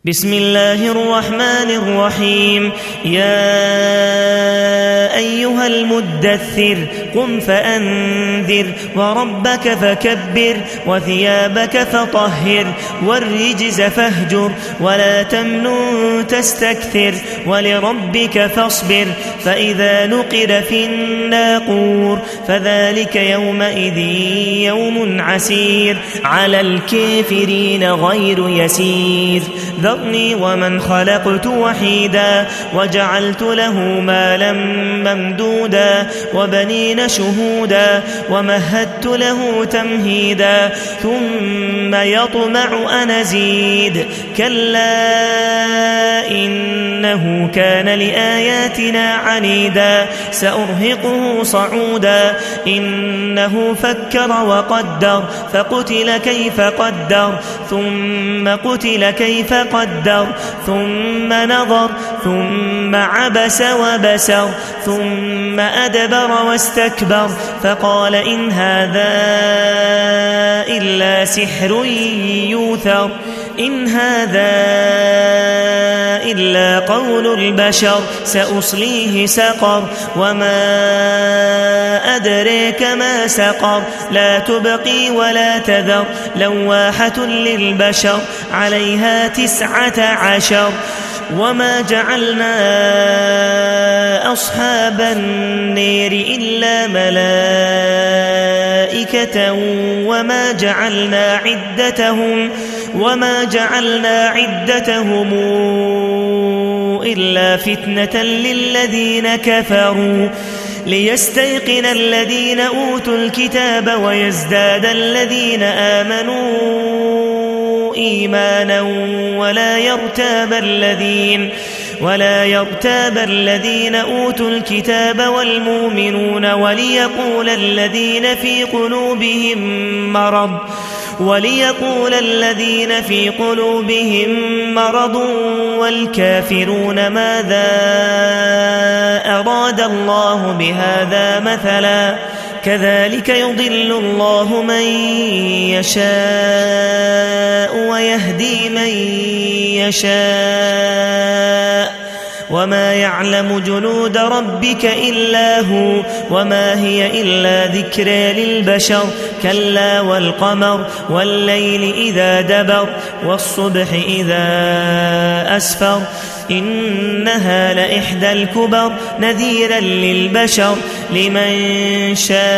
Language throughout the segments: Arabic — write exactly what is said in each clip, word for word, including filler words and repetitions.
بسم الله الرحمن الرحيم. يا أيها المدثر قم فأنذر وربك فكبر وثيابك فطهر والرجز فاهجر ولا تمنن تستكثر ولربك فاصبر فإذا نقر في الناقور فذلك يومئذ يوم عسير على الكافرين غير يسير. ذرني ومن خلقت وحيدا وجعلت له مالا ممدودا وبنين شهودا ومهدت له تمهيدا ثم يطمع أن أزيد كلا إنه كان لآياتنا عنيدا سأرهقه صعودا إنه فكر وقدر فقتل كيف قدر ثم قتل كيف قدر ثم نظر ثم عبس وبسر ثم أدبر واستكبر فقال إن هذا إلا سحر يوثر إن هذا إلا قول البشر سأصليه سقر وما أدريك ما سقر لا تبقي ولا تذر لواحة للبشر عليها تسعة عشر. وما جعلنا أصحاب النير إلا ملائكة وما جعلنا عدتهم وما جعلنا عدتهم إلا فتنة للذين كفروا ليستيقن الذين أوتوا الكتاب ويزداد الذين آمنوا إيمانا ولا يرتاب الذين ولا يرتاب الذين أوتوا الكتاب والمؤمنون وليقول الذين في قلوبهم مرض وليقول الذين في قلوبهم مرض والكافرون ماذا أراد الله بهذا مثلا كذلك يضل الله من يشاء ويهدي من يشاء وما يعلم جنود ربك إلا هو وما هي إلا ذكرى للبشر كلا والقمر والليل إذا دبر والصبح إذا أسفر إنها لإحدى الكبر نذيرا للبشر لمن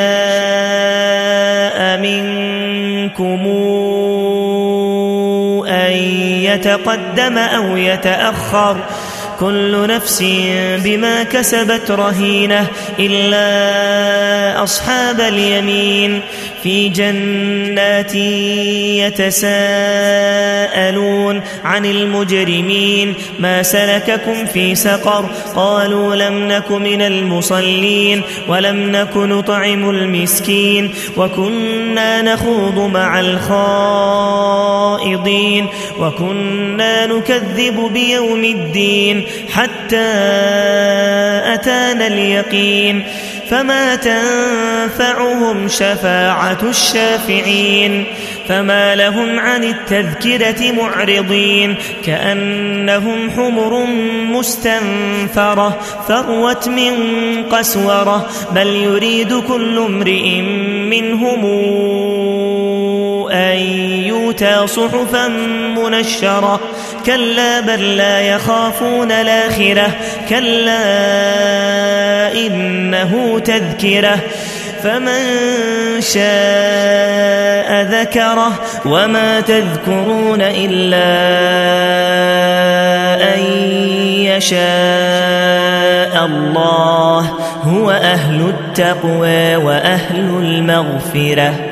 شاء منكم أن يتقدم أو يتأخر كل نفس بما كسبت رهينة إلا أصحاب اليمين في جنات يتساءلون عن المجرمين ما سلككم في سقر قالوا لم نك من المصلين ولم نك نطعم المسكين وكنا نخوض مع الخائضين وكنا نكذب بيوم الدين حتى أتانا اليقين فما تنفعهم شفاعة الشافعين فما لهم عن التذكرة معرضين كأنهم حمر مستنفرة فروت من قسورة بل يريد كل امرئ منهم أن يؤتى صحفا منشرة كلا بل لا يخافون الآخرة كلا إنه تذكرة فمن شاء ذكره وما تذكرون إلا أن يشاء الله هو أهل التقوى وأهل المغفرة.